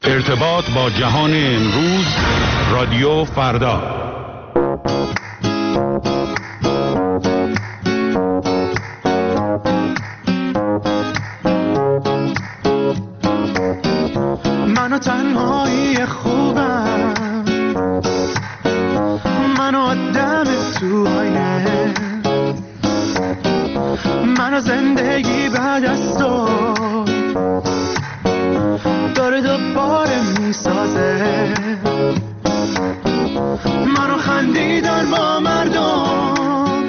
ارتباط با جهان امروز، رادیو فردا. منو تنهایی خوبم، منو آدم تو آینه، منو زندگی بعد از تو داره دوباره میسازه، منو خندیدن با مردم،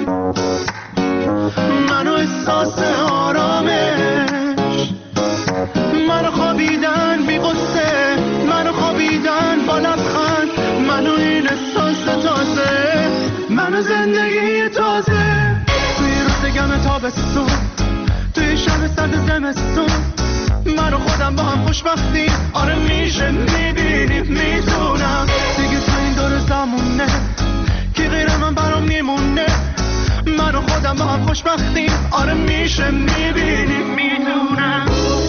منو احساس آرامش، منو خوابیدن بی قصه، منو خوابیدن با لبخند، منو این احساس تازه، منو زندگی تازه. توی روز گم تابستون، توی شب سرد زمستون، من و خودم با هم خوشبختیم. آره میشه، میبینیم، میتونم دیگه تو این دور زمونه کی غیر من برام میمونه. من و خودم با هم خوشبختیم. آره میشه، میبینیم، میتونم.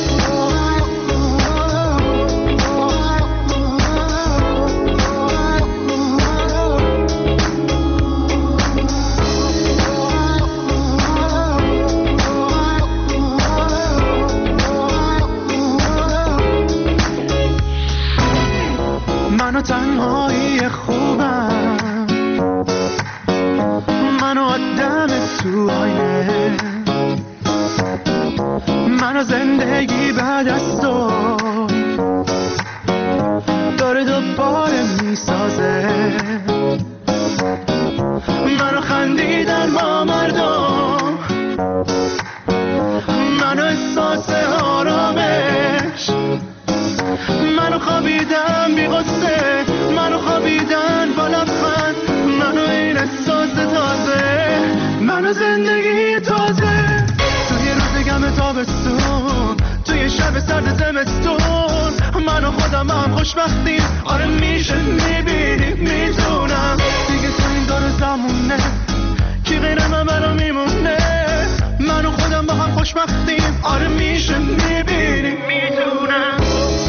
منو تنهایی خوبم، منو آدم تو آینه، منو زندگی بعد از تو داره دوباره میسازه، منو خندیدن با مردم، منو احساس آرامش، منو خوابیدن بی غصه، منو خوابیدن با لبخند، منو این احساس تازه، منو زندگی تازه. توی روز گم تابستون، توی شب سرد زمستون، منو خودم هم خوشبختیم. آره میشه، میبینیم، میتونم دیگه تو این دور زمونه کی غیر من برام میمونه. منو خودم با هم خوشبختیم. آره میشه، میبینیم، میتونم.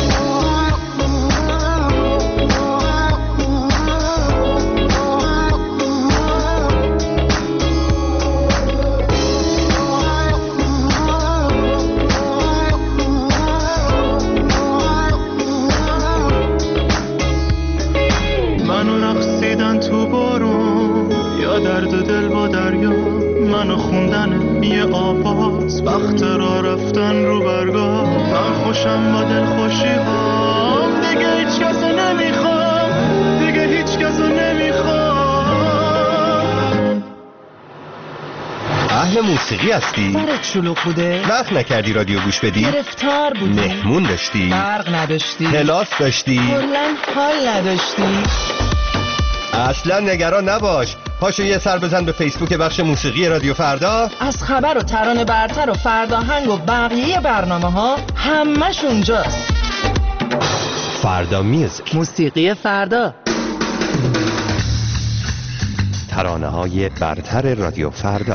تو بارون یا درد دل با دریا، منو خوندن یه آواز، وقت را رفتن رو برگاه. من خوشم با دل خوشی ها، دیگه هیچ کسو نمیخوام، دیگه هیچ کسو نمیخوام. اهل موسیقی هستی؟ برات شلوغ بوده؟ وقت نکردی رادیو گوش بدی؟ گرفتار بودی؟ مهمون داشتی؟ برق نداشتی؟ کلاس داشتی؟ کلاً حال نداشتی؟ اصلا نگران نباش، پاشو یه سر بزن به فیسبوک بخش موسیقی رادیو فردا. از خبر و ترانه برتر و فرداهنگ و بقیه برنامه ها همش اونجاست. فردا میوزیک، موسیقی فردا، ترانه های برتر رادیو فردا.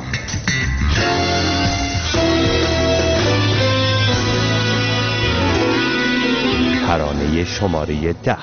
ترانه شماره 10.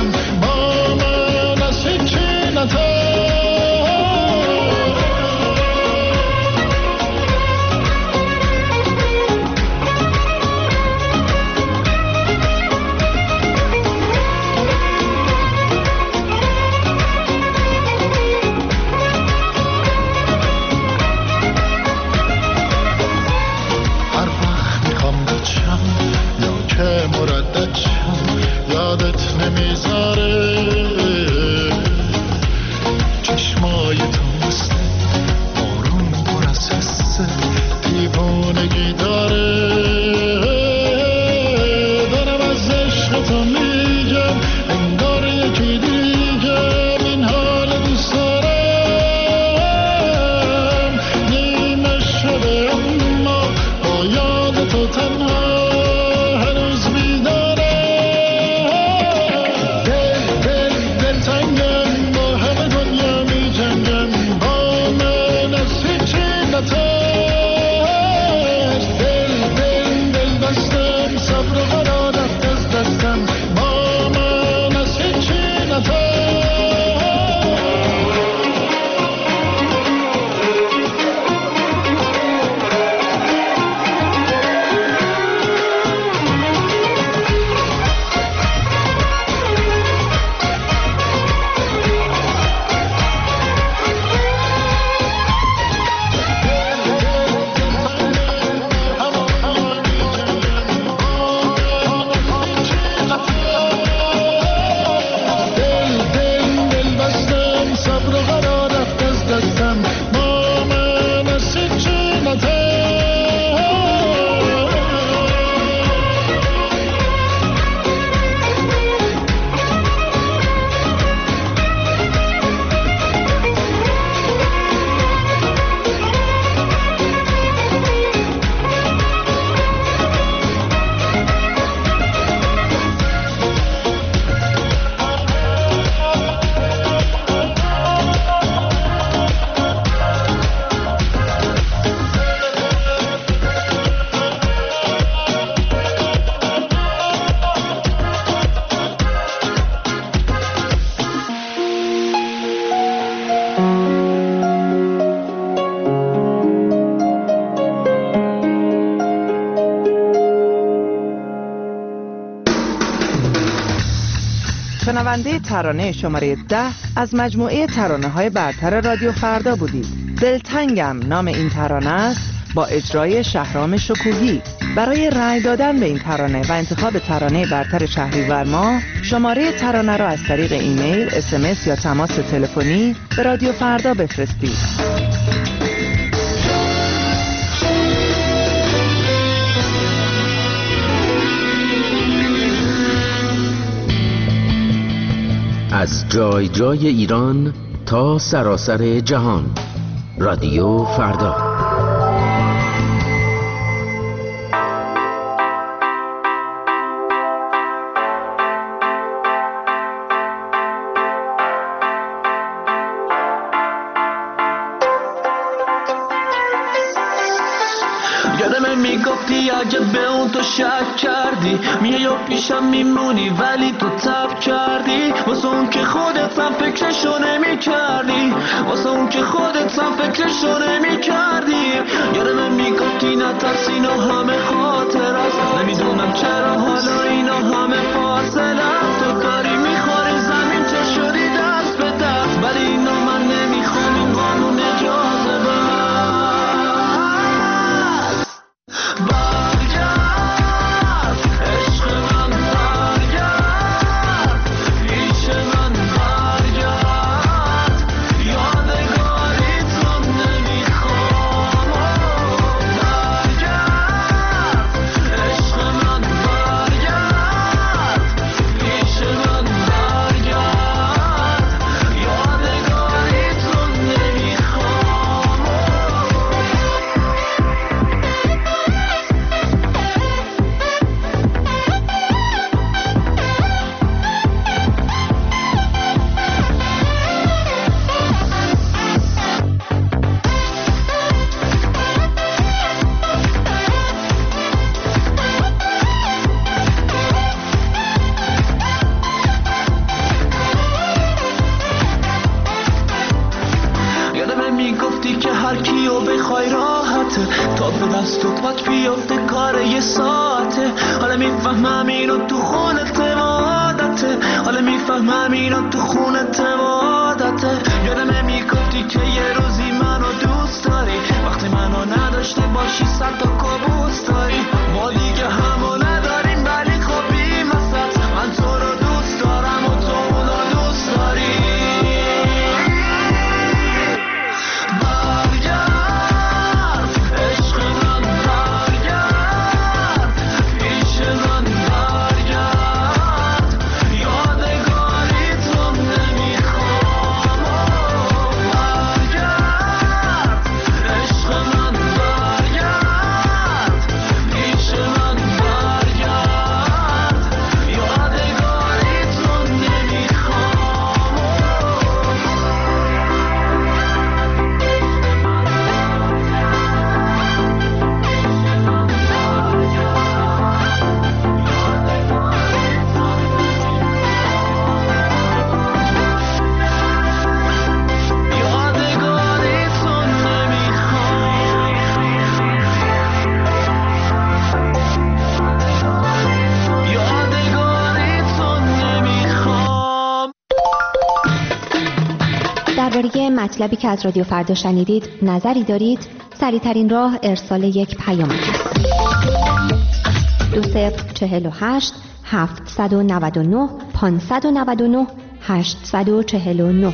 با من از هیچی نترس. شنونده ترانه شماره 10 از مجموعه ترانه‌های برتر رادیو فردا بودید. دلتنگم نام این ترانه است با اجرای شهرام شکوهی. برای رأی دادن به این ترانه و انتخاب ترانه برتر شهریور ماه شماره ترانه را از طریق ایمیل، SMS یا تماس تلفنی به رادیو فردا بفرستید. از جای جای ایران تا سراسر جهان، رادیو فردا. یادم میگفتی عجب به اون تو شک کردی، میای و پیشم میمونی ولی تو تب کردی، واسه اون که خودت هم فکرشو نمی کردی، واسه اون که خودت هم فکرشو نمی کردی. یادم میگفتی نترس اینا همه خاطر است، نمیدونم چرا حالا اینا همه فاصله است. تو داری میخوری زمین چه شدی دست به دست، ولی اینا من نمیخوام، این قانون اجازه به میخوای راحته تا به دست و پات بیفته کار یه ساعته حالا میفهمم اینو تو خونت عادته حالا میفهمم اینو تو خونت عادته یادمه میگفتی که یه روزی منو دوست داری وقتی منو نداشته باشی صد تا کابوس داری ما دیگه همو نداریم ولی خب این وسط من تو رو دوست دارم و تو اونو دوست داری برگرد عشق من برگرد پیش من برگرد یادگاریت رو نمیخوام برگرد عشق من برگرد پیش من برگرد یادگاریت رو درباره مطلبی که از رادیو فردا شنیدید نظری دارید؟ سریع‌ترین راه ارسال یک پیام است. 2048 799 599 849.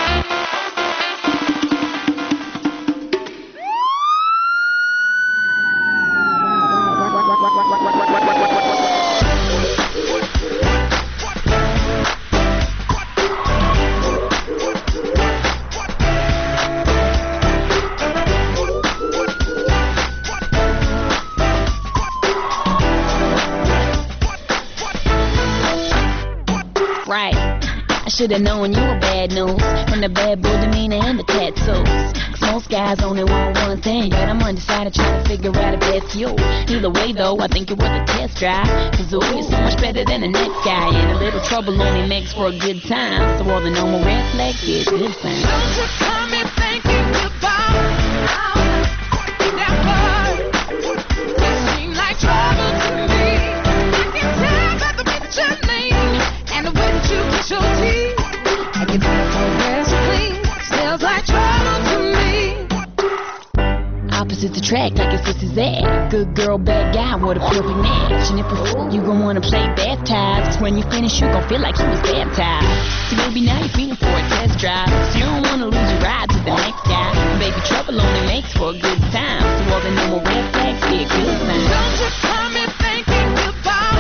Should've known you were bad news from the bad boy demeanor and the tattoos. Cause most guys only want one thing, but I'm undecided trying to figure out if that's you. Either way though, I think you're worth a test drive. Cause ooh, you're so much better than the next guy. And a little trouble only makes for a good time. So all the normal red flags get good signs. Don't you tell me thinking about that word. You seem like trouble to me. I can tell by the way that your name and the way that you kiss your teeth. I can tell the rest clean. Smells like trouble to me. Opposites attract like it's this is that. Good girl, bad guy, what a perfect match. And if a fool, you gon' wanna play baptized. Cause when you finish, you gon' feel like you was baptized. See, baby, now you're feeling for a test drive. So you don't wanna lose your ride to the next guy. And baby, trouble only makes for a good time. So all the normal red flags get good signs. Don't you tell me thinking about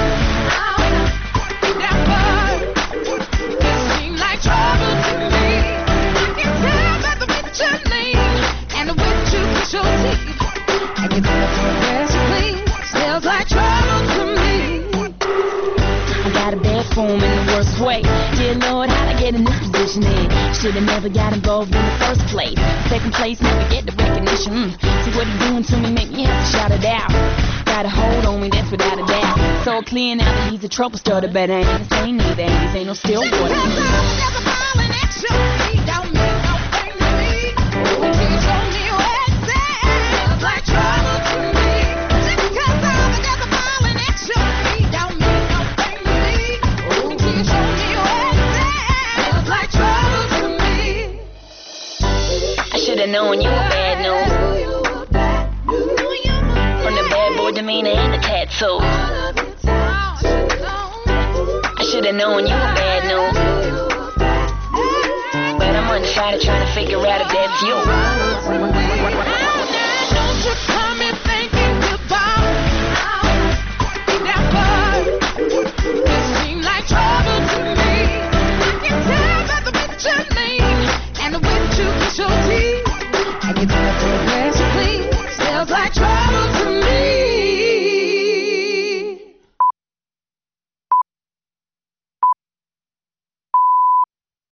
that word. You seem like trouble to me. I can tell by the way that your name and the way that you kiss your teeth. I can tell the rest clean. Smells like trouble to me. I got a bad form in the worst way. Dear Lord, how'd I get in this position then? Should've never got involved in the first place. Second place, never get the recognition. See what he doing to me, make me have to shout it out. Got a hold on me, that's without a doubt. So clear now that he's a trouble starter, but I ain't the same neither. And this ain't no still water. There's a falling at your feet. Don't mean no thing to me. You told me where it's at. Smells like trouble to me. Just because there's a falling at your feet. Don't mean no thing to me. You told me where it's at. Smells like trouble to me. I should've known you were bad news. From the bad boy demeanor and the tattoos. I should've known you were bad news. But I'm undecided trying to figure out if that's you. Don't you